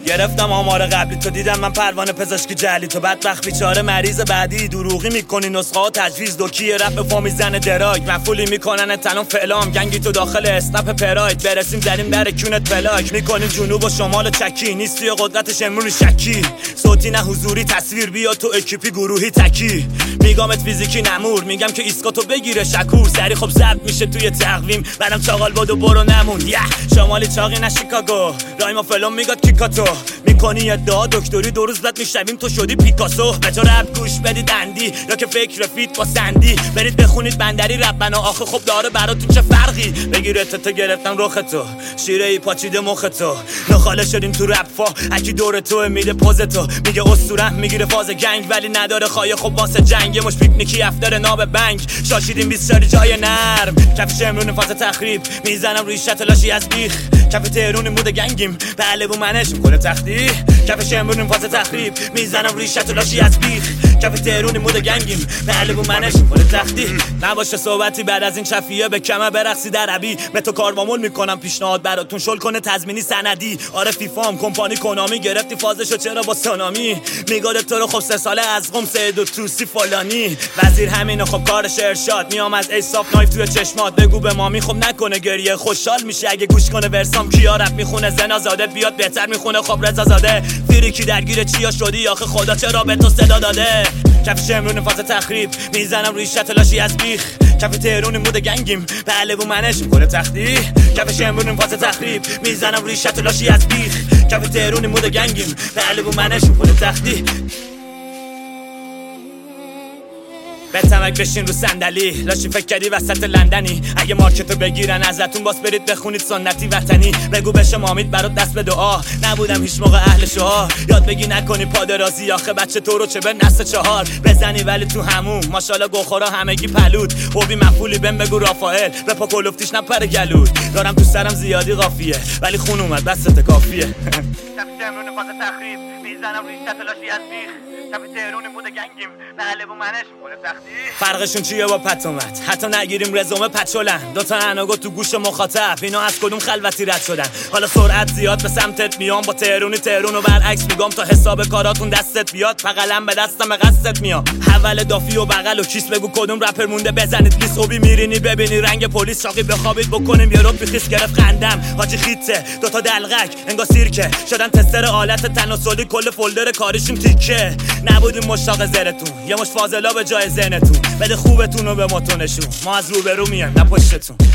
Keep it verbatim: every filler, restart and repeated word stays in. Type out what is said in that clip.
گرفتم آمار قبلی تو، دیدم من پروانه پزشکی جعلی تو، بدبخت بیچاره مریض بعدی دروغی میکنی، نسخه ها تجویز دوکیه رپ فا میزنه دراگ، مفولی میکنن تنم فلام، گنگی تو داخل اسنپ پراید، برسیم زدیم در کونت پلاک، میکنیم جنوب و شمال چکی، نیستی قدرتش امرون شکی، صوتی نه حضوری تصویر بیا تو اکیپی گروهی تکی، میگامت فیزیکی نمور، میگم که ایسکاتو بگیره شکور، سری خب ضبط میشه توی تقویم، بعدم چاقال بادو برو نمون یه شمالی چاقی نه شیکاگو، رایما فلان میگاد کیکاتو، میکنی ادعا دکتری دو روز بعد میشنویم تو شدی پیکاسو، به تو رپ گوش بدید اندی یا که فکر فیت با سندی، برید بخونید بندری رپ بنا، آخه خب داره براتون چه فرقی، بگیره تو گرفتم رخ تو، شیره ای پاچیده مخ تو، نخاله شدیم تو رپ فا، اکی دور تو میده پوز تو، میگه اسطوره میگیره فاز گنگ ولی نداره خایه، خب واسه جنگ مش پیکنیکی افتر ناب بنگ، شاشیدیم بیست شاری جای نرم، کف شمرون فاز تخریب، میزنم روی شت لاشی از بیخ، کف تهرون مود گنگیم بله بو منش میکنه تختی، کف شمرون فاز تخریب، میزنم روی شت لاشی از بیخ، کف تهرون مود گنگیم بله بو منش میکنه تختی، نباشه صحبتی بعد از این چفیه به کمه برقصی در عبی، به تو کاروامون میکنم پیشنهاد براتون شل کنه تضمینی سندی، آره فیفام کمپانی کنامی گرفتی فازشو چرا با سونامی، میگاد تو رو خب سه ساله از قم سید و توسی فلانی، وزیر همینو خب کارش ارشاد، میام از ایساف نایف توی چشمات، بگو به مامی خب نکنه گریه، خوشحال میشه اگه گوش کنه ورسام، کیا رپ میخونه زنا زاده، بیاد بهتر میخونه خب رضا زاده، فریکی درگیر چیا شدی آخه خدا چرا به تو صدا داده، کف شمرون فاز تخریب، میزنم روی شت لاشی از بیخ، کف تهرون مود گنگیم بله بو منش میکنه تختی، کف شمرون فاز تخریب، میزنم روی شت لاشی از بیخ، کف تهرون مود گنگیم بله بو منش میکنه تختی، به تمک بشین رو صندلی، لاشی فکر کردی وسط لندنی، اگه مارکتو بگیرن ازتون باز برید بخونید سنتی وطنی، بگو بشه مامید برات دست به دعا، نبودم هیچ موقع اهل شعار، یاد بگی نکنی پادرازی، آخه بچه تو رو چه به نسل چهار بزنی ولی تو همون ماشاءالله گوخورا همگی پلود، خوبی مفولی بهم بگو رافائل به پا کلفتیش نپره گلود، دارم تو سرم زیادی قافیه ولی خون اومد بسته کافیه، کف شمرون فاز تخریب، میزنم روی شت لاشی از بیخ، کف تهرون مود گنگیم بله بو منش میکنه تختی، فرقشون چیه با پتومت، حتی نگیریم رزومه پچولن، دوتا اناگو تو گوش مخاطب، اینا از کدوم خلوتی رد شدن، حالا سرعت زیاد به سمتت میام، با تهرونی تهرونو برعکس میگم، تا حساب کاراتون دستت بیاد، بغلم به دستم به قصدت میام، حول دافی و بغل و کیس، بگو کدوم رپر مونده بزنید لیست، اوبی میرینی ببینی رنگ پلیس، شاقی بخوابید بکنیم یه رب بخیس، گرفت خندم حاجی خیته، دوتا دلغک انگار سیرکه، شدن تستر آلت تناسلی، کل فولدر کاریشون تیکه، نبودیم مشتاق زرتون، یه مش فاضلا به جای ذهنتون، بده خوبتون رو به ما تو نشون، ما از روبرو میایم نه پشتتون.